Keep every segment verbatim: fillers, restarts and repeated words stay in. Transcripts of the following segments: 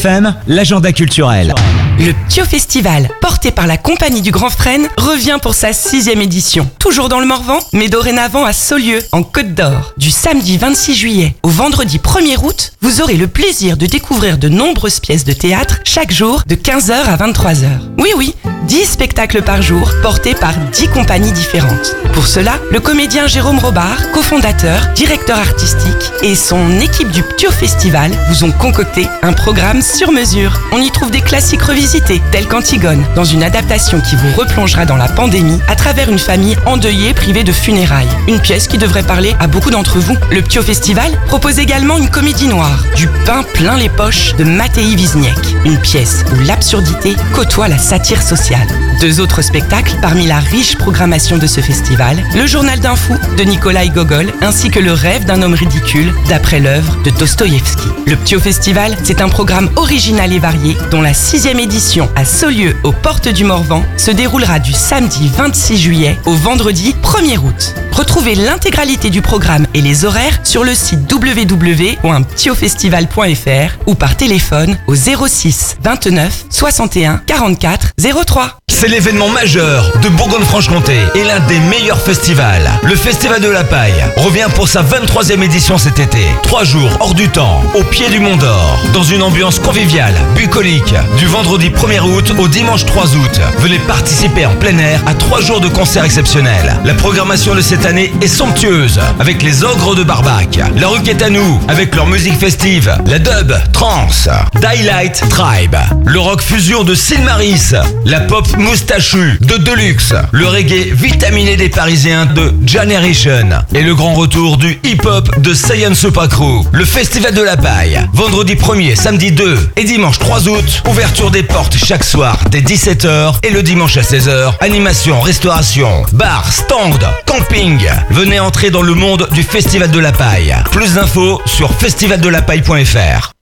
F M, l'agenda culturel. Le Ptio Festival, porté par la Compagnie du Grand Frêne, revient pour sa sixième édition. Toujours dans le Morvan, mais dorénavant à Saulieu, en Côte d'Or. Du samedi vingt-six juillet au vendredi premier août, vous aurez le plaisir de découvrir de nombreuses pièces de théâtre chaque jour de quinze heures à vingt-trois heures. Oui, oui, dix spectacles par jour, portés par dix compagnies différentes. Pour cela, le comédien Jérôme Robart, cofondateur, directeur artistique, et son équipe du Ptio Festival vous ont concocté un programme sur mesure. On y trouve des classiques revisités, tels qu'Antigone, dans une adaptation qui vous replongera dans la pandémie à travers une famille endeuillée privée de funérailles. Une pièce qui devrait parler à beaucoup d'entre vous. Le Ptio Festival propose également une comédie noire, Du pain plein les poches de Mattei Wisniek. Une pièce où l'absurdité côtoie la satire sociale. Deux autres spectacles parmi la riche programmation de ce festival, Le Journal d'un fou de Nikolaï Gogol, ainsi que Le Rêve d'un homme ridicule d'après l'œuvre de Dostoïevski. Le Ptio Festival, c'est un programme original et varié dont la sixième édition à Saulieu, aux portes du Morvan, se déroulera du samedi vingt-six juillet au vendredi premier août. Retrouvez l'intégralité du programme et les horaires sur le site w w w point ptiofestival point f r ou par téléphone au zéro six vingt-neuf soixante et un quarante-quatre zéro trois. C'est l'événement majeur de Bourgogne-Franche-Comté et l'un des meilleurs festivals. Le Festival de la Paille revient pour sa vingt-troisième édition cet été. Trois jours hors du temps, au pied du Mont d'Or, dans une ambiance conviviale, bucolique, du vendredi premier août au dimanche trois août. Venez participer en plein air à trois jours de concerts exceptionnels. La programmation de cette année est somptueuse, avec les Ogres de Barbac, La Roquette à nous, avec leur musique festive, la dub, trance, Daylight Tribe, le rock fusion de Silmaris, la pop moustachu de Deluxe, le reggae vitaminé des Parisiens de Generation et le grand retour du hip-hop de Saiyan Super Crew. Le Festival de la Paille, vendredi premier, samedi deux et dimanche trois août, ouverture des portes chaque soir dès dix-sept heures et le dimanche à seize heures, animation, restauration, bar, stand, camping. Venez entrer dans le monde du Festival de la Paille. Plus d'infos sur festival de la paille point f r.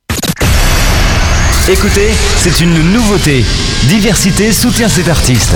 Écoutez, c'est une nouveauté. Diversité soutient cet artiste.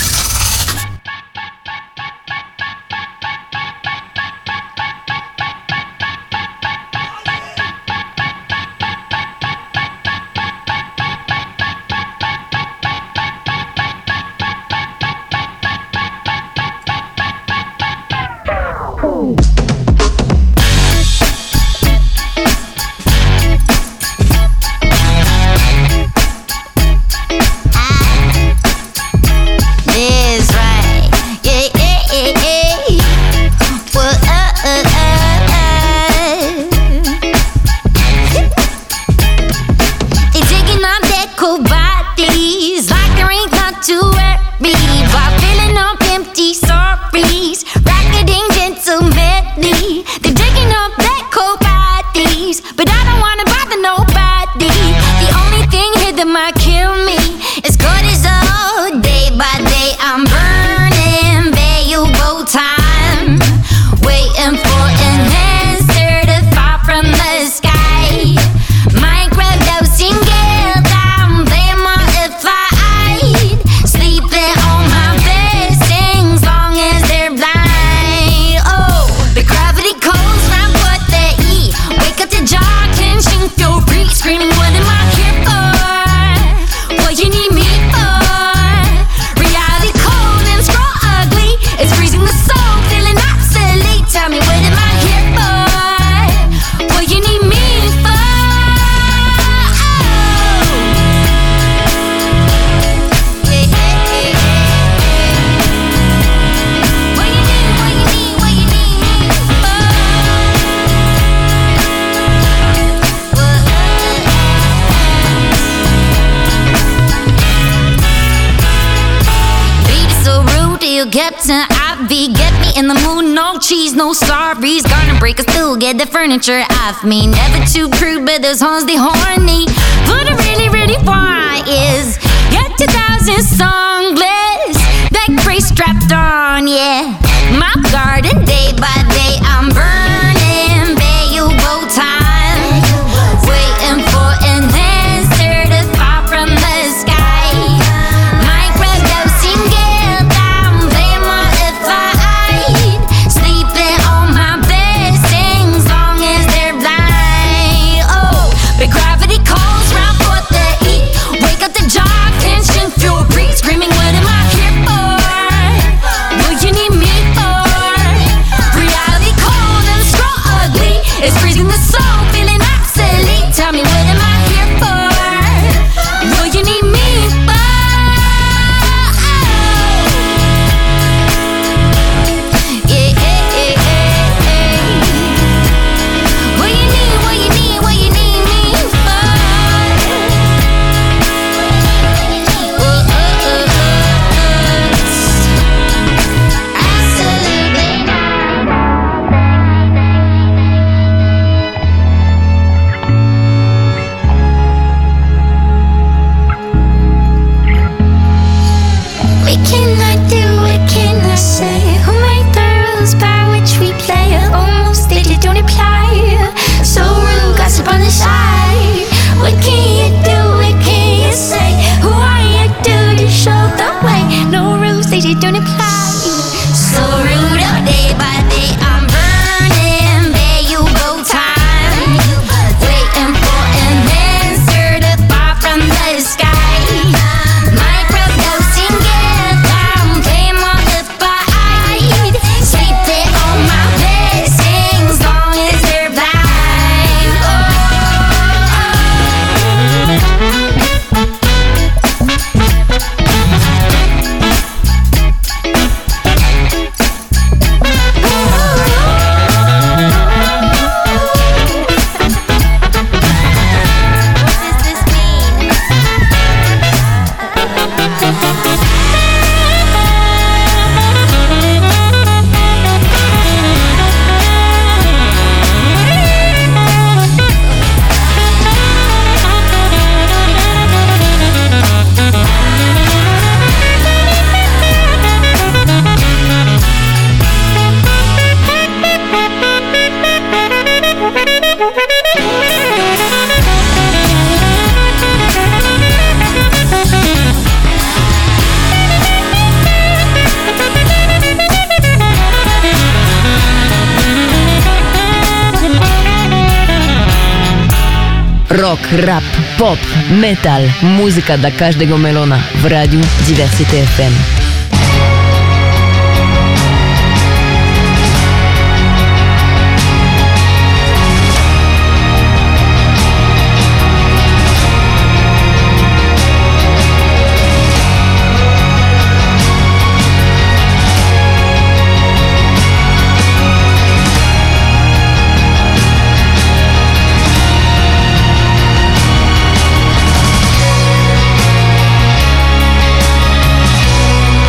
Captain Ivy, get me in the mood, no cheese, no sorries. Gonna break us through, get the furniture off me. Never too crude, but those horns, they horny. What I really, really want is get two thousand sunglass, that gray strapped on, yeah. My garden, day by day, I'm burning, valuable time. Waiting for an answer to fall from the sky. Microdosing, get down, blame my if I sleeping on my bed, sing as long as they're blind. Oh, but gravity calls round. you don't apply. So rude up day by day, I'm burning, there you go time. Waiting for an answer to fall from the sky. Microdosing, get down, play multiplied. Sleep it on my blessings, long as they're blind. Rock, rap, pop, metal, muzyka dla każdego melona w Radiu Diversity F M. Thank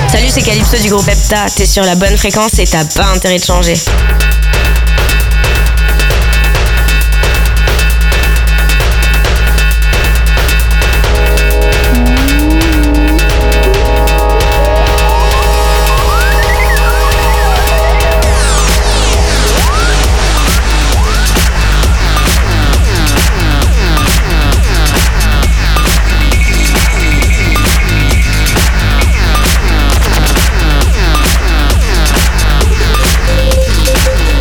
Salut, c'est Calypso du groupe Hepta. T'es sur la bonne fréquence et t'as pas intérêt de changer. We'll be right back.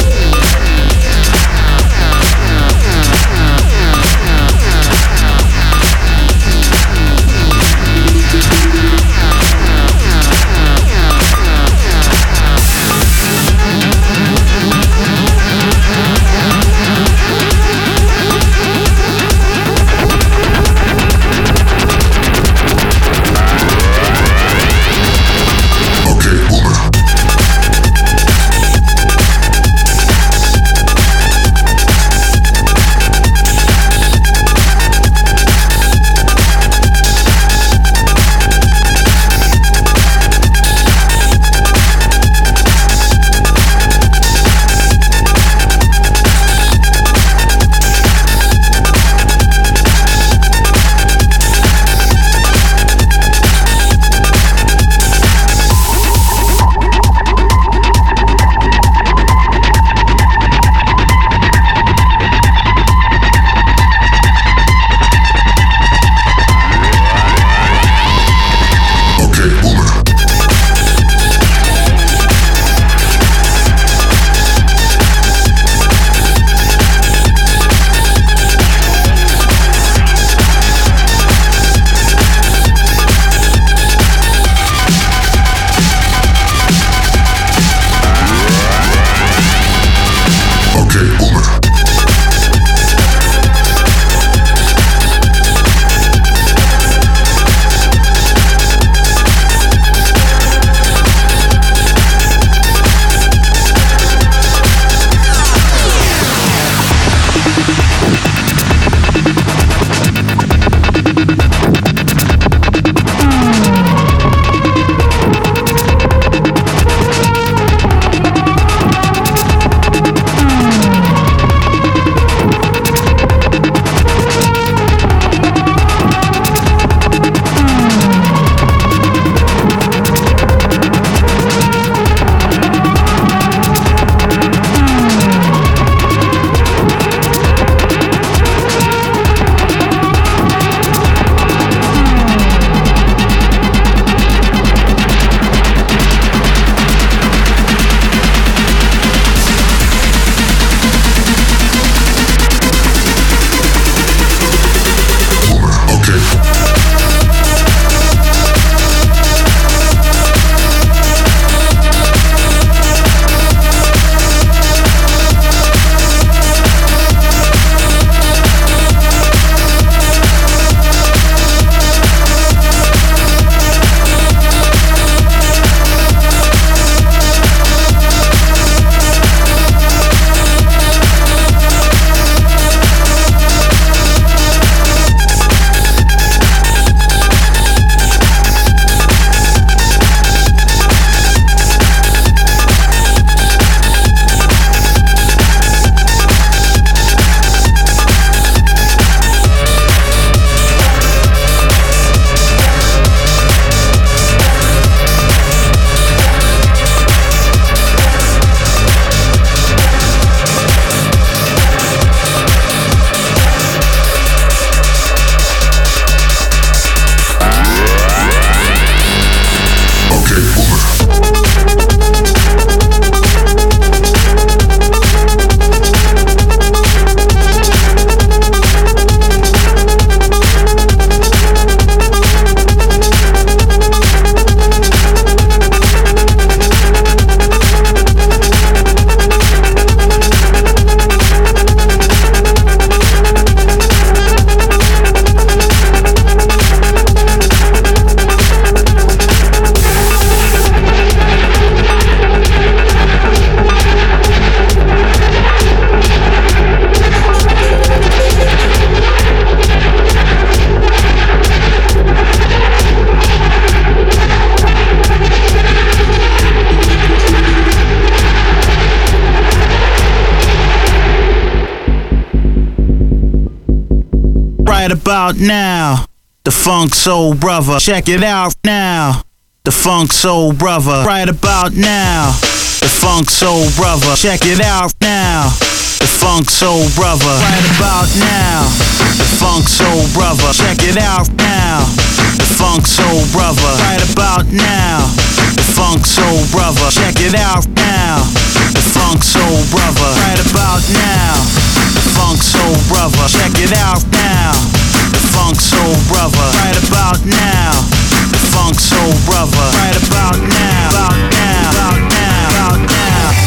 Right about now, the Funk Soul Brother. Check it out now, the Funk Soul Brother. Right about now, the Funk Soul Brother. Check it out now, the Funk Soul Brother. Right about now, the Funk Soul Brother. Check it out now, the Funk Soul Brother. Right about now, the Funk Soul Brother. Check it out now, the Funk Soul Brother. Right about now, the Funk Soul Brother. Check it out now, the Funk Soul Brother. Right about now, the Funk Soul Brother. Right about now, about now, about now, about now.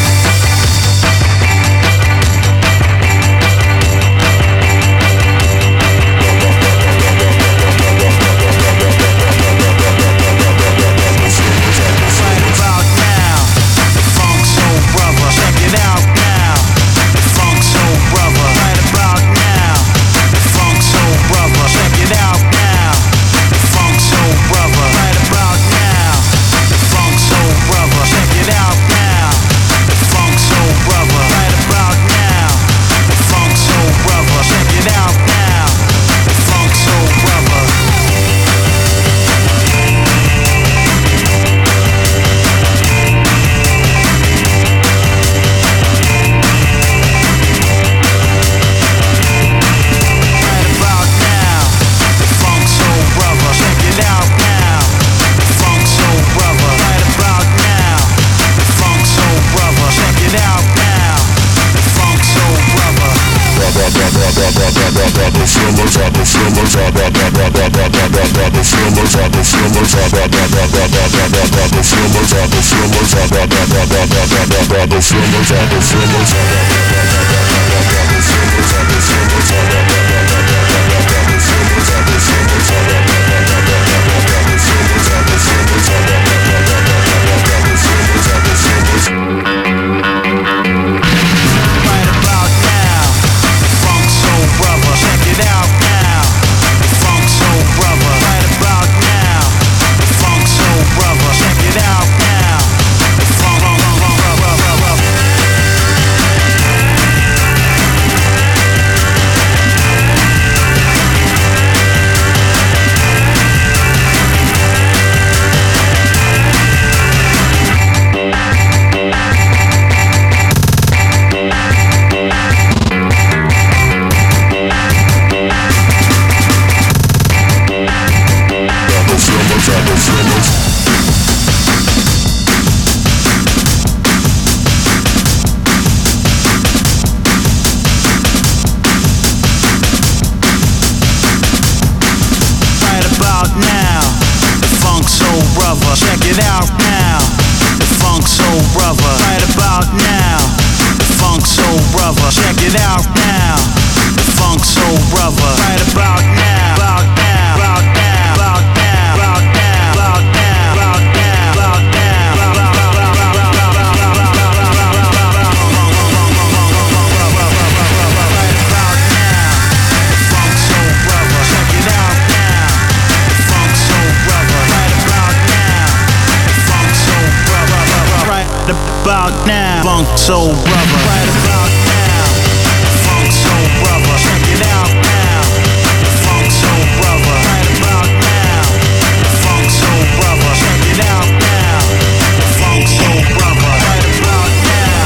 Soul Brother. Right about now, Funk Soul Brother. Check it out now, Funk Soul Brother. Right about now, Funk Soul Brother. Check it out now, Funk Soul Brother. Right about now,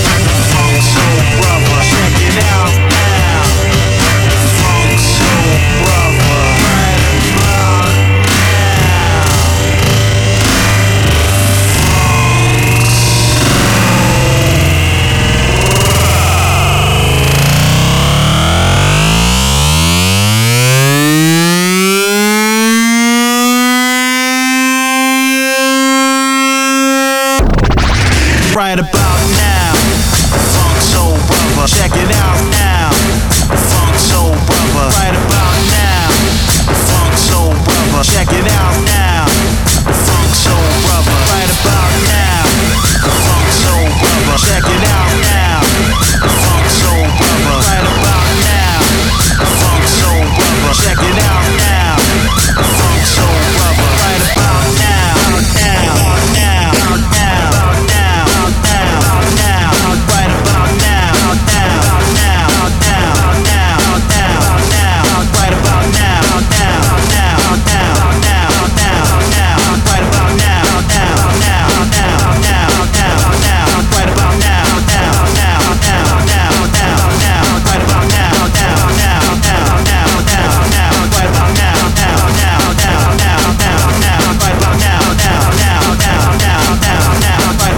Funk Soul Brother. Check it out now, Funk Soul Brother. Right about right about now, Funk Soul Brother. Check it out now, Funk Soul Brother. Right about now, Funk Soul Brother. Check it out now, Funk Soul Brother. Right about now, Funk Soul Brother. Check it out now, Funk Soul Brother. Right about now, Funk Soul Brother. Check it out now, Funk Soul Brother. Right about now, now, now, now, now, now, now, right about now, now, now.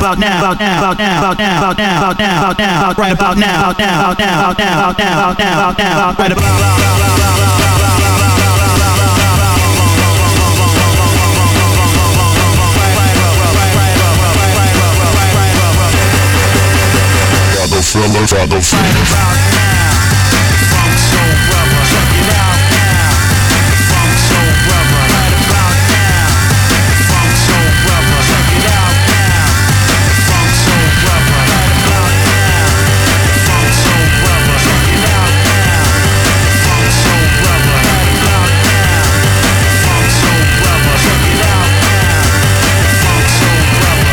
about now, about now, about now, about now, about now, about now, about now, right about now, about now, about now, about now, about now, about now, about now, right about the feelings of the feelings. Funk Soul Brother, check it out now. Funk Soul Brother, right about now. Funk Soul Brother, check it out now. Funk Soul Brother, right about now. Funk Soul Brother, check it out now. Funk Soul Brother, right about now. Funk Soul Brother, check it out now. Funk Soul Brother.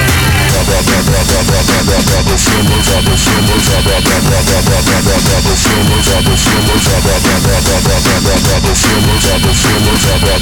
The feelings of the feelings of the feelings of the feelings of the feelings of the feelings of the feelings of the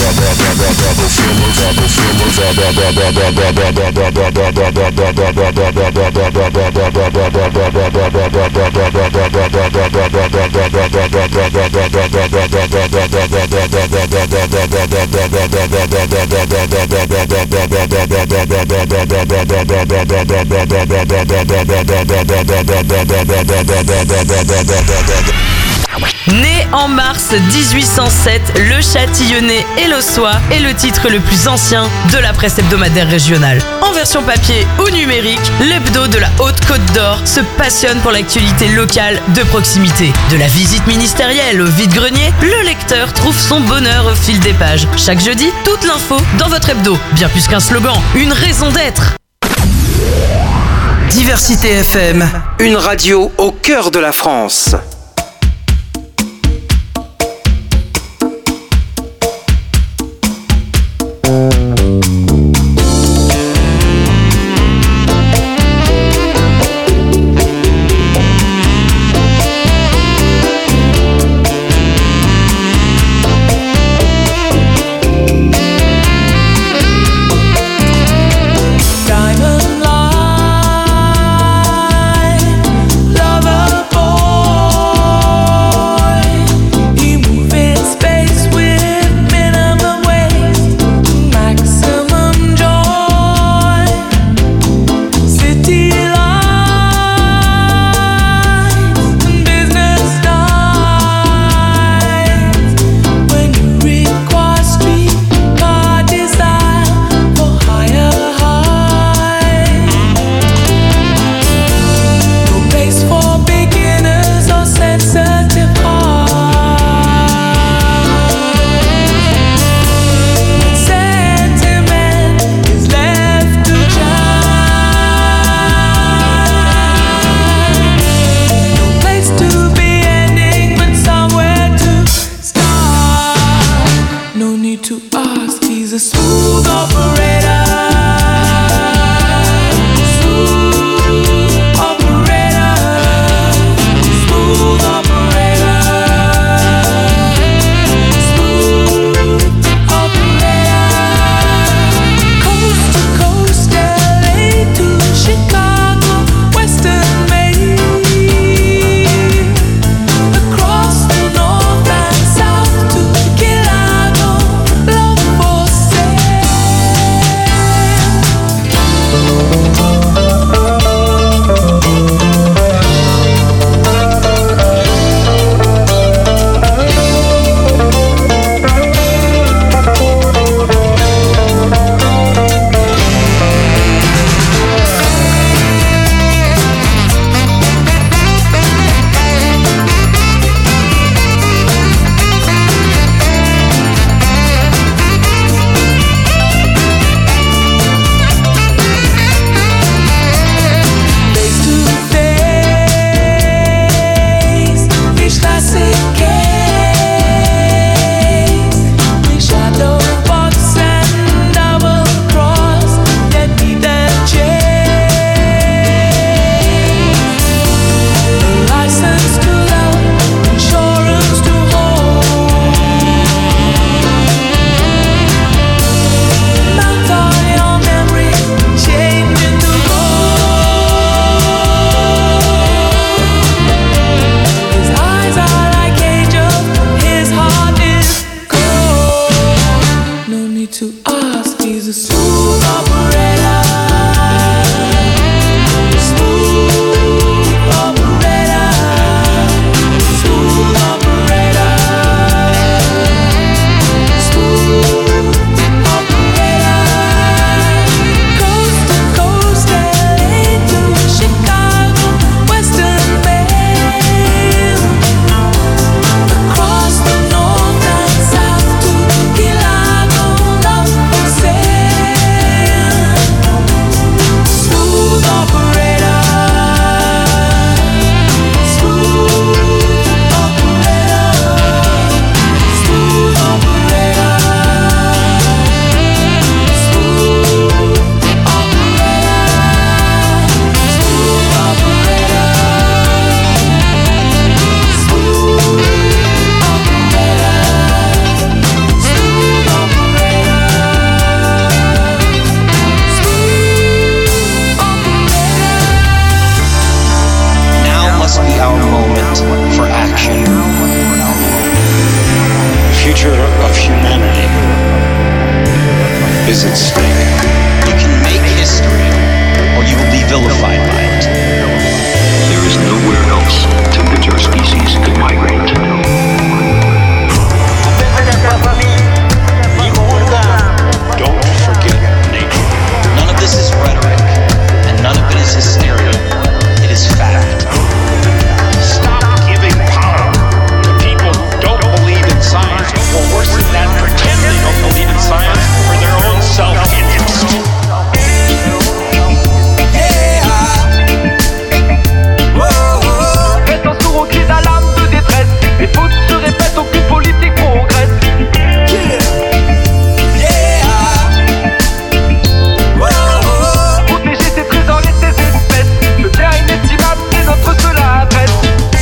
Né en mars dix-huit cent sept, le Châtillonnais Élossois est le titre le plus ancien de la presse hebdomadaire régionale. En version papier ou numérique, l'hebdo de la Haute-Côte d'Or se passionne pour l'actualité locale de proximité. De la visite ministérielle au vide-grenier, le lecteur trouve son bonheur au fil des pages. Chaque jeudi, toute l'info dans votre hebdo. Bien plus qu'un slogan, une raison d'être. Diversité F M, une radio au cœur de la France. to ask, he's a smooth operator. is at stake. You can make history, or you will be vilified by it. There is nowhere else to which our species could migrate. Don't forget nature. None of this is rhetoric, and none of it is hysteria. It is fact. Stop giving power to people who don't believe in science, or worse than that, pretend they don't believe in science for their own self-interest. Restant sourd aux cris d'alarme de détresse, les fautes se répètent, aucune politique progresse. Protéger ses trésors et ses espèces, le bien inestimable est notre seule adresse.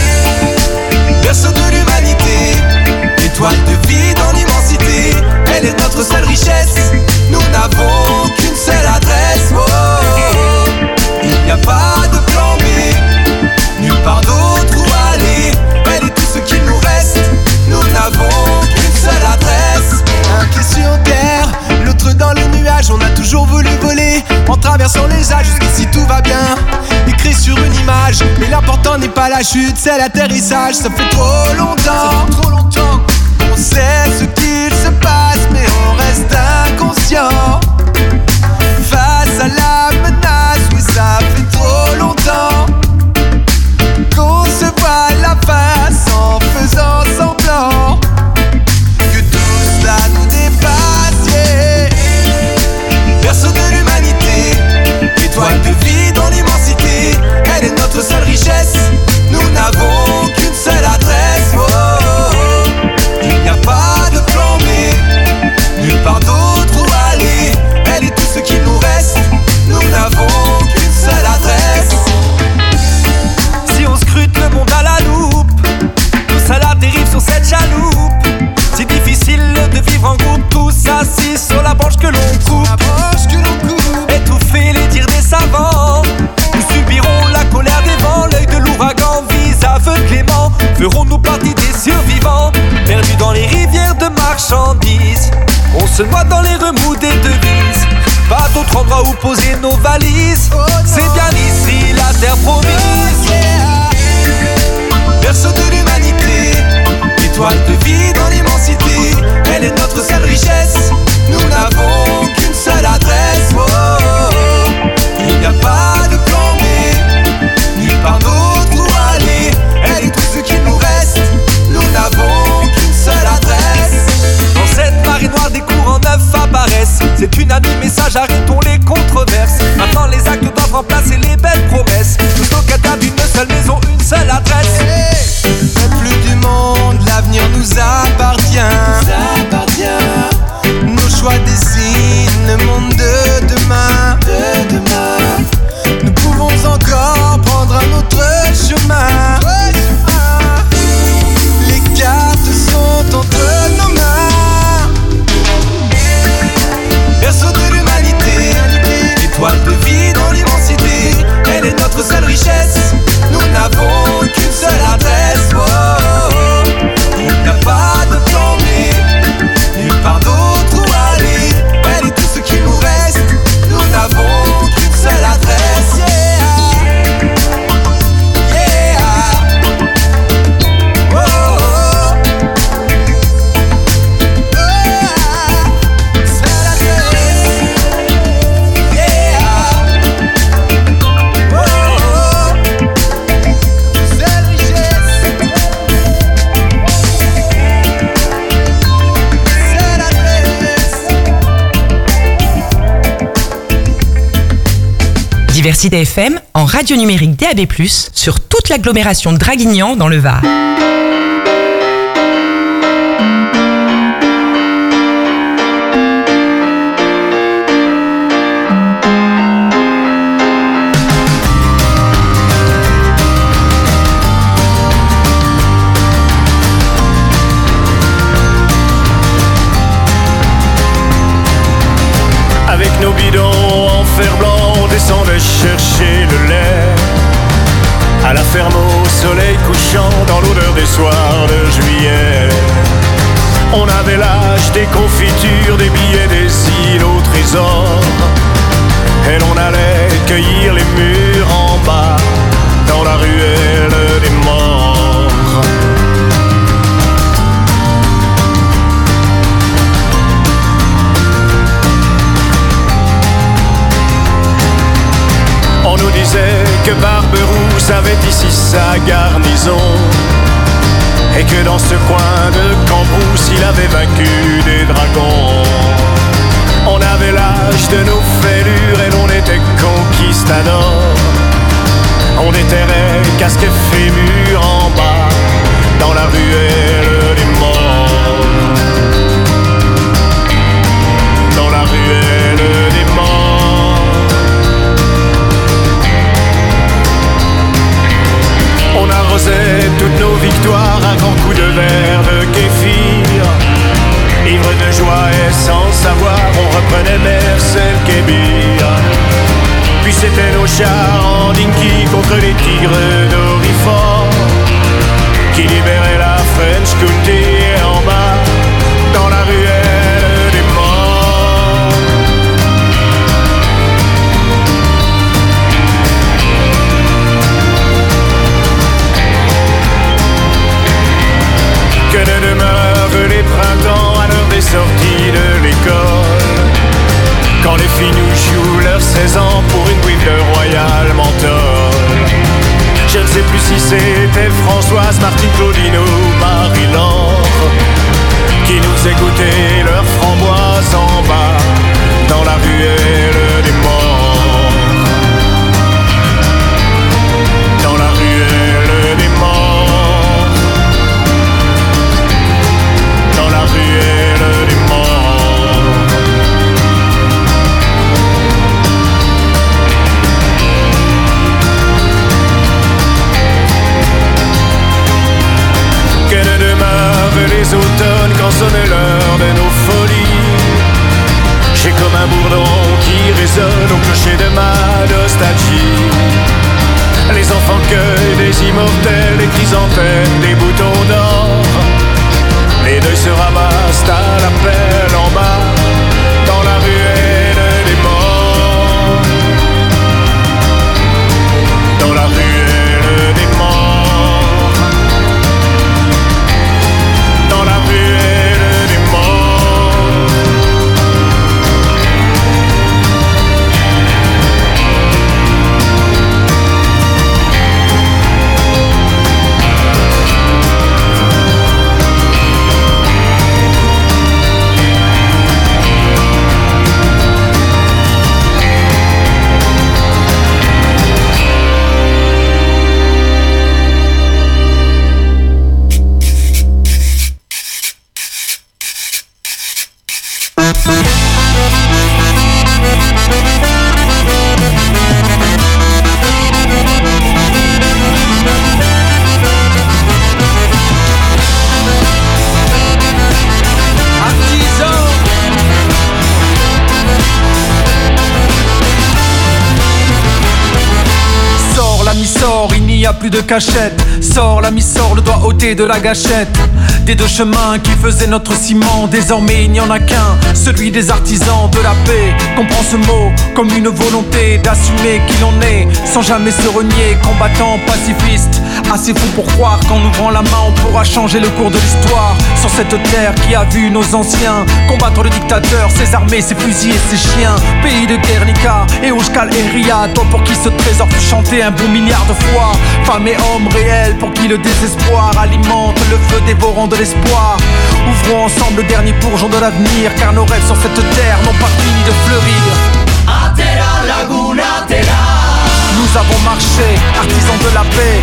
Berceau de l'humanité, étoile de vie dans l'immensité, elle est notre seule richesse. Nous n'avons qu'une seule adresse. Oh, oh, oh. Il n'y a pas de plan B, nulle part d'autre où aller. Elle est tout ce qu'il nous reste. Nous n'avons qu'une seule adresse. Un pied sur terre, l'autre dans les nuages. On a toujours voulu voler en traversant les âges. Jusqu'ici tout va bien, écrit sur une image. Mais l'important n'est pas la chute, c'est l'atterrissage. Ça fait trop longtemps, ça fait trop longtemps. On sait ce qu'il se passe, mais on reste inconscient face à la menace. Oui, ça fait trop longtemps qu'on se voit la face en faisant semblant que tout cela nous dépasse, yeah. Berceau de l'humanité, étoile de vie dans l'immensité, elle est notre seule richesse. Nous n'avons qu'une seule adresse. Oh, oh, oh. Il n'y a pas de plan B, nulle part d'autre où aller. Elle est tout ce qu'il nous reste. Nous n'avons qu'une seule adresse. Si on scrute le monde à la loupe, tous à la dérive sur cette chaloupe. C'est difficile de vivre en groupe, tous assis sur la branche que l'on coupe. Étouffer les dires des savants, nous subirons la colère des vents. L'œil de l'ouragan vise aveuglément. Ferons-nous partie des survivants, perdus dans les rivières de marchandises? On se noie dans les remous des devises. Pas d'autre endroit où poser nos valises. C'est bien ici la terre promise. Berceau de l'humanité, étoile de vie dans l'immensité, elle est notre seule richesse. Nous n'avons qu'une seule adresse. Oh, oh, oh. Il n'y a pas de plan B, nulle part d'autre où aller. Elle est tout ce qu'il nous reste. Nous n'avons qu'une seule adresse. Dans cette marée noire, des courants neufs apparaissent. C'est unanime message, arrêtons les controverses. Maintenant les actes doivent remplacer les belles promesses. Tous nos cadavres, une seule maison, une seule adresse. Hey, peuple du monde, l'avenir nous appartient. Nous appartient. Nos choix dessinent le monde de demain. De demain. Nous pouvons encore prendre un autre chemin. Les cartes sont entre nos mains. Berceau de l'humanité, étoile de vie dans l'immensité, elle est notre seule richesse. Nous n'avons qu'une seule adresse. Oh, oh, oh. Il n'y a pas de plan B, nulle part d'autre où aller. Elle est tout ce qu'il nous reste. Nous n'avons qu'une seule adresse. Yeah, yeah. Oh, oh, oh. Oh, seule adresse. Yeah. Oh, oh. Seule richesse. Seule adresse. Diversité F M en radio numérique D A B plus, sur toute l'agglomération de Draguignan dans le Var. Avec nos bidons en fer blanc, on descendait chercher le lait à la ferme au soleil couchant, dans l'odeur des soirs avait ici sa garnison, et que dans ce coin de Cambrousse il avait vaincu des dragons. On avait l'âge de nos fêlures et l'on était conquistadors. On déterrait casque et fémur en bas dans la ruelle des morts. Dans la ruelle des morts. On arrosait toutes nos victoires à grands coups de verre de kéfir. Ivre de joie et sans savoir, on reprenait Mercel Kébir. Puis c'était nos chars en dinky contre les tigres d'Orifort qui libéraient la French County. Et en bas, dans la ruelle des morts. Que ne demeurent les printemps à l'heure des sorties de l'école, quand les filles nous jouent leurs seize ans pour une bouille de Royal Menthol. Je ne sais plus si c'était Françoise, Martine, Claudine ou Marie-Laure qui nous écoutaient leurs framboises en bas dans la ruelle des morts. Dans la ruelle des morts. Dans la ruelle des morts. Que ne demeurent les automnes quand sonne l'heure de nos folies. J'ai comme un bourdon qui résonne au clocher de ma nostalgie. Les enfants cueillent des immortels, des chrysanthèmes, des boutons d'or. Les deuils se ramassent à l'appel en bas dans la ruelle des morts. Dans la ruelle des morts. Dans la ruelle des morts. Plus de cachette, sors l'ami, sort le doigt ôté de la gâchette. Des deux chemins qui faisaient notre ciment, désormais il n'y en a qu'un, celui des artisans de la paix. Comprends ce mot comme une volonté d'assumer qui l'on est, sans jamais se renier, combattant pacifiste. Assez fou pour croire qu'en ouvrant la main on pourra changer le cours de l'histoire. Sur cette terre qui a vu nos anciens combattre le dictateur, ses armées, ses fusils et ses chiens. Pays de Guernica et Oujkal et Ria, toi pour qui ce trésor fut chanté un bon milliard de fois. Femmes et hommes réels pour qui le désespoir alimente le feu dévorant de l'espoir. Ouvrons ensemble le dernier bourgeon de l'avenir, car nos rêves sur cette terre n'ont pas fini de fleurir. Atera, Laguna, Atera. Nous avons marché, artisans de la paix.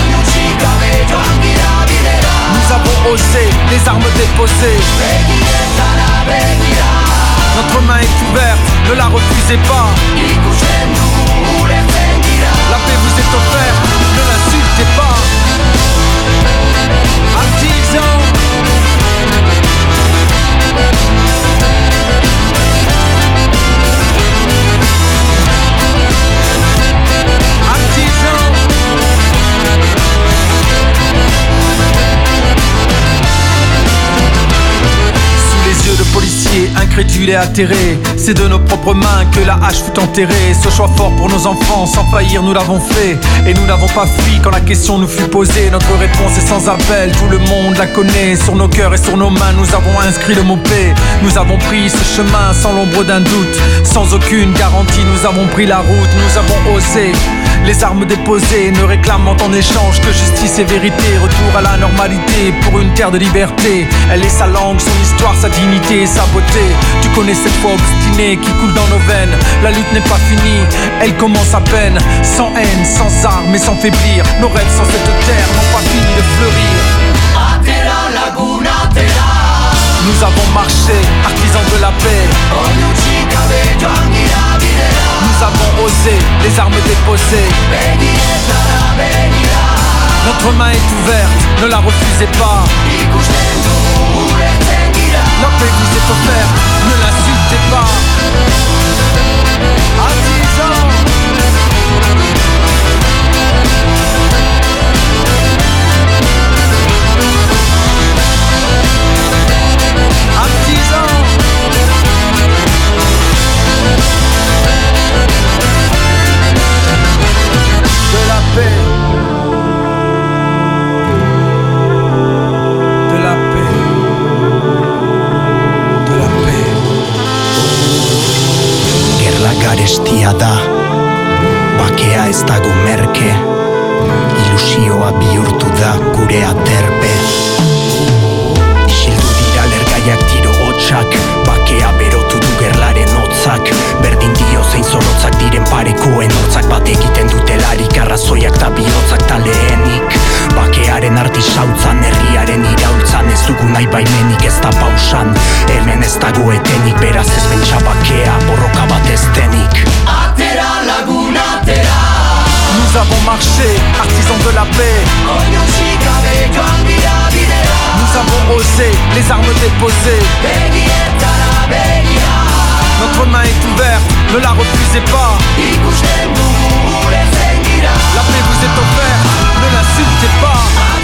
Nous avons osé, les armes déposées. Notre main est ouverte, ne la refusez pas. La paix vous est offerte, ne l'insultez pas. Artisans. De policiers incrédules et atterrés, c'est de nos propres mains que la hache fut enterrée. Ce choix fort pour nos enfants, sans faillir nous l'avons fait. Et nous n'avons pas fui quand la question nous fut posée. Notre réponse est sans appel, tout le monde la connaît. Sur nos cœurs et sur nos mains, nous avons inscrit le mot paix. Nous avons pris ce chemin sans l'ombre d'un doute, sans aucune garantie. Nous avons pris la route, nous avons osé. les armes déposées, ne réclamant en échange que justice et vérité. Retour à la normalité pour une terre de liberté. Elle est sa langue, son histoire, sa dignité et sa beauté. Tu connais cette foi obstinée qui coule dans nos veines. La lutte n'est pas finie, elle commence à peine. Sans haine, sans armes et sans faiblir. Nos rêves sans cette terre n'ont pas fini de fleurir. Nous avons marché, artisans de la paix. Nous avons osé, les armes déposées. Notre main est ouverte, ne la refusez pas. La paix vous est offerte, ne l'insultez pas. Artisans. De la paix, de la paix, de la paix. Gerla garestia da, bakea ez dago merke, ilusioa bihurtu da gure aterpe. Isildu dira lergaiak tiro hotxak, bakea berotu du gerlaren hotzak. Berdin dio zein zorrotzak diren parekoen hotzak, bat egiten dutelarik arrazoiak ta bihotzak ta lehenik. Bakearen artisautzan, herriaren iraultzan, ez dugu nahi baimenik ez da pausan. Hemen ez dago etenik, beraz ez pentsa bakea, borroka bat ez denik. Atera lagun atera. Nous avons marché, artisans de la paix. Nous avons osé, les armes déposées. Notre main est ouverte, ne la refusez pas. La paix vous est offerte, ne l'insultez pas.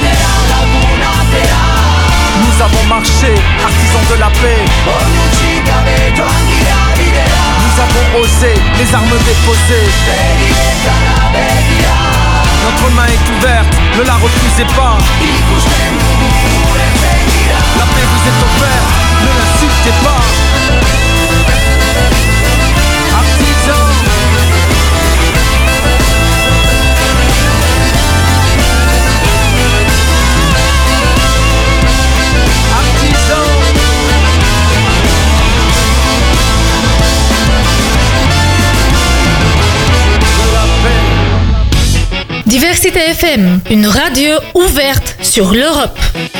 Nous avons marché, artisans de la paix. Nous avons osé, les armes déposées. Notre main est ouverte, ne la refusez pas. La paix vous est offerte, ne l'insultez pas. Artisans. Diversité F M, une radio ouverte sur l'Europe.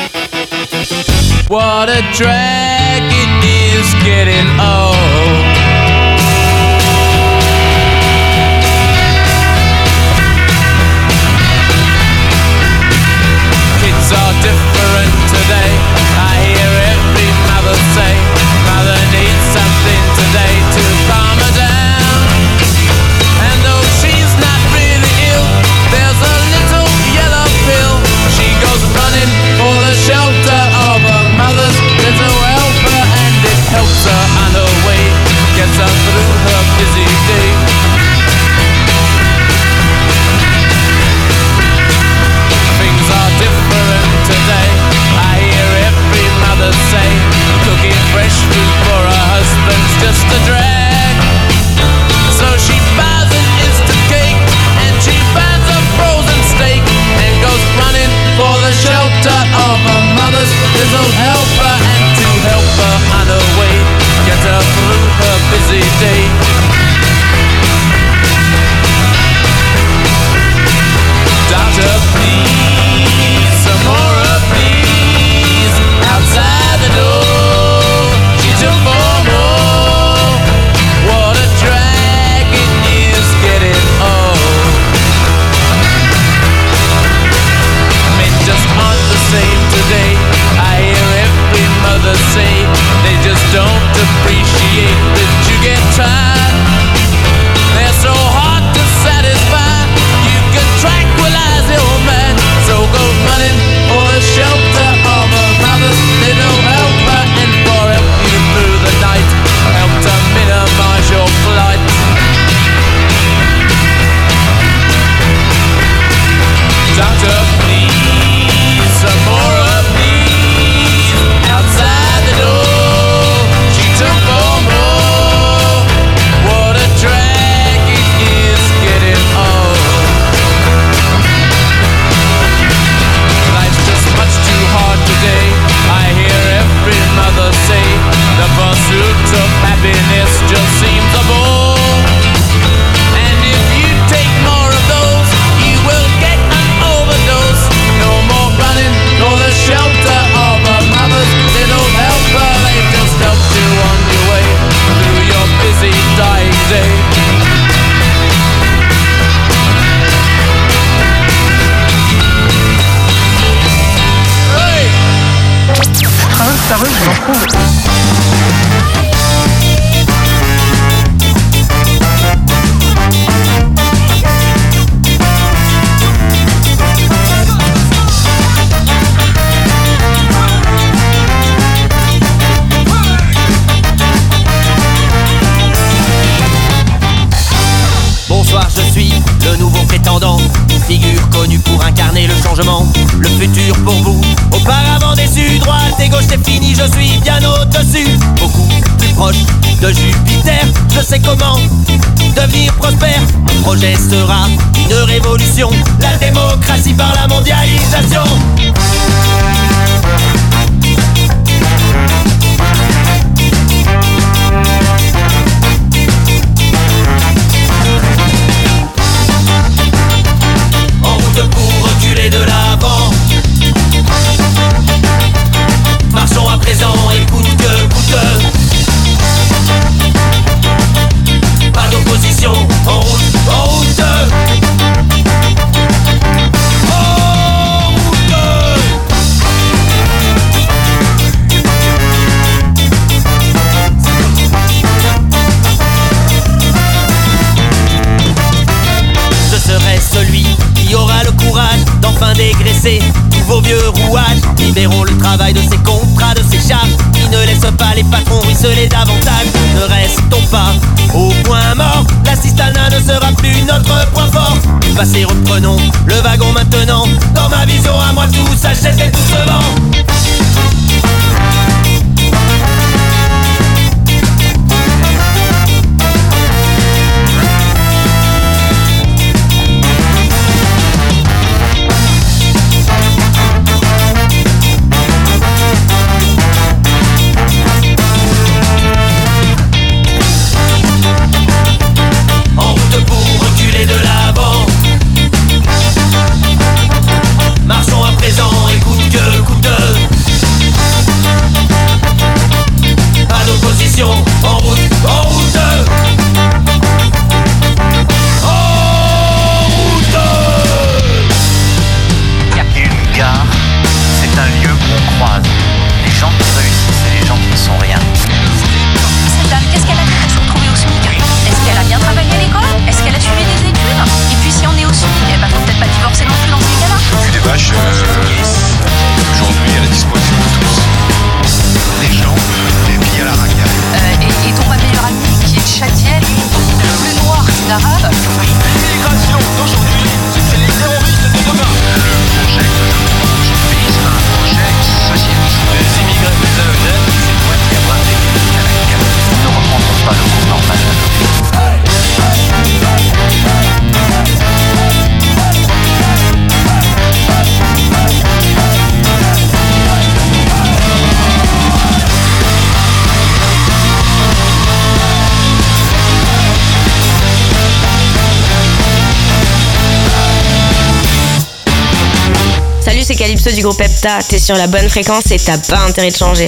What a drag it is getting old. Kids are different today. I hear every mother say, mother needs something today to calm her down. And though she's not really ill, there's a little yellow pill. She goes running for the shelter of her mother's little helper, and it helps her on her way. attendant, une figure connue pour incarner le changement, le futur pour vous. Auparavant déçu, droite et gauche c'est fini, je suis bien au-dessus, beaucoup plus proche de Jupiter. Je sais comment devenir prospère. Mon projet sera une révolution, la démocratie par la mondialisation. En route pour reculer de l'avant. Marchons à présent et coûte que coûte. Pas d'opposition, en route, en route. Celui qui aura le courage d'enfin dégraisser tous vos vieux rouages. Libérons le travail de ces contrats, de ces charges qui ne laissent pas les patrons ruisseler davantage. Ne restons pas au point mort, l'assistanat ne sera plus notre point fort. Du passé reprenons le wagon maintenant, dans ma vision à moi tout s'achète et tout se vend. Marchons à présent et coûte que coûte. Pas d'opposition, en route, en route. En route. Une gare, c'est un lieu où on croise les gens qui réussissent et les gens qui ne sont rien. Cette dame, qu'est-ce qu'elle a fait pour se retrouver au SMIC? Est-ce qu'elle a bien travaillé à l'école? Est-ce qu'elle a suivi des études? Et puis si on est au SMIC, eh ben, faut peut-être pas divorcer non plus dans ces cas-là. Des vaches, euh, aujourd'hui à la disposition de tous. Les gens, les filles à la racaille. Euh, et, et ton meilleur ami qui est Chatiel, le plus noir d'arabe. L'immigration d'aujourd'hui, c'est les terroristes de demain. Le projet que je propose au pays, c'est un projet socialiste. Les immigrés plus honnêtes, c'est toi qui avoir des critiques à la gueule. Nous ne reprendrons pas le cours normal de nos pays. Salut, c'est Calypso du groupe Hepta. T'es sur la bonne fréquence et t'as pas intérêt de changer.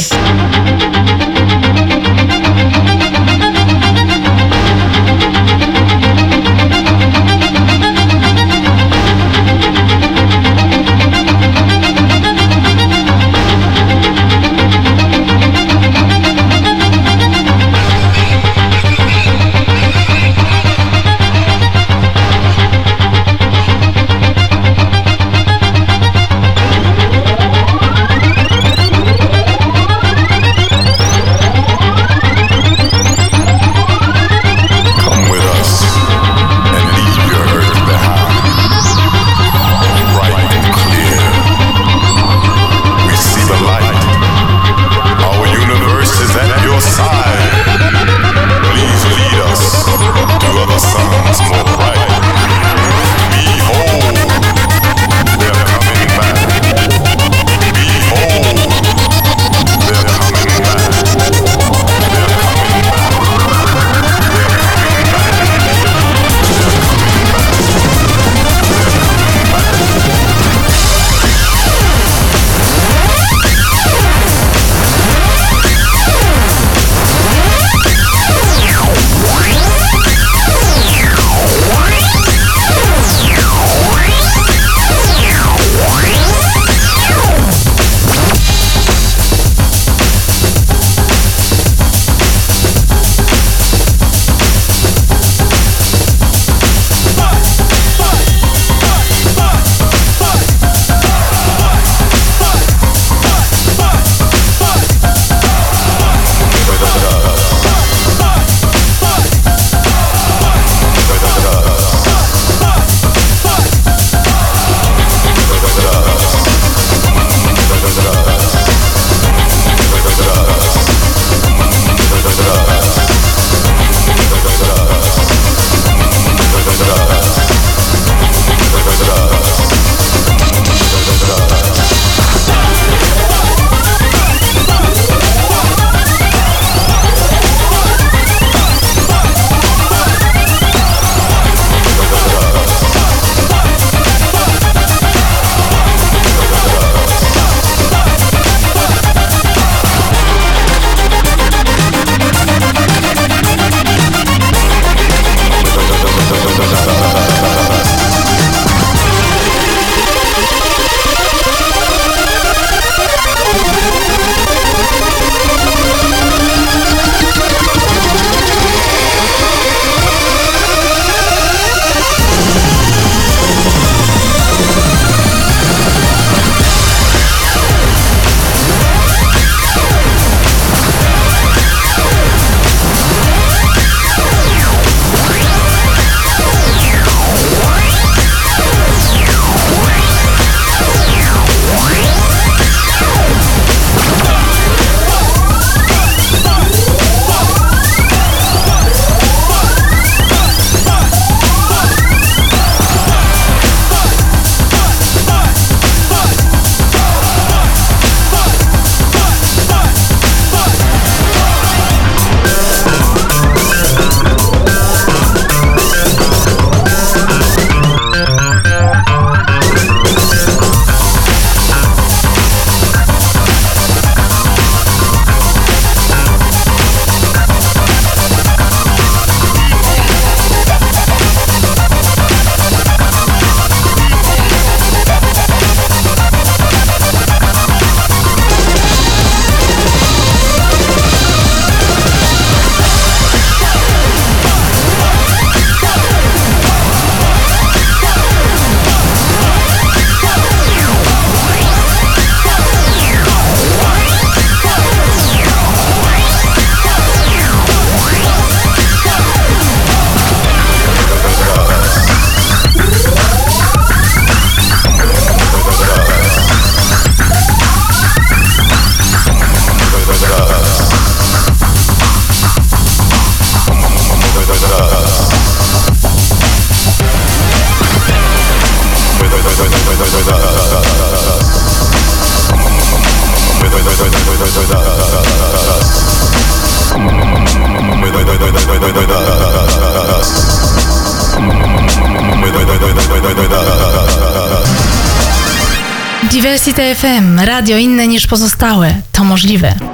Diversity F M, radio inne niż pozostałe. To możliwe.